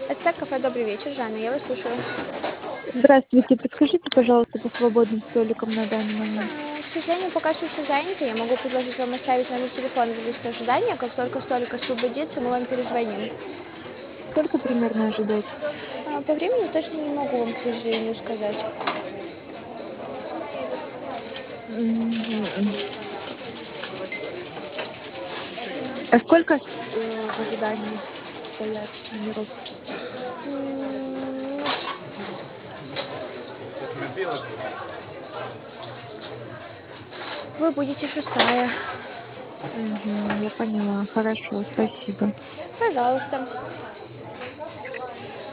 Это кафе «Добрый вечер», Жанна, я вас слушаю. Здравствуйте, подскажите, пожалуйста, по свободным столикам на данный момент. К сожалению, пока что все заняты. Я могу предложить вам оставить номер телефона в лист ожидания. Как только столик освободится, мы вам перезвоним. Сколько примерно ожидать? По времени точно не могу вам, к сожалению, сказать. Мгм. А сколько в ожидании стоят номеров? М, Вы будете шестая. Мгм, я поняла. Хорошо, спасибо. Пожалуйста.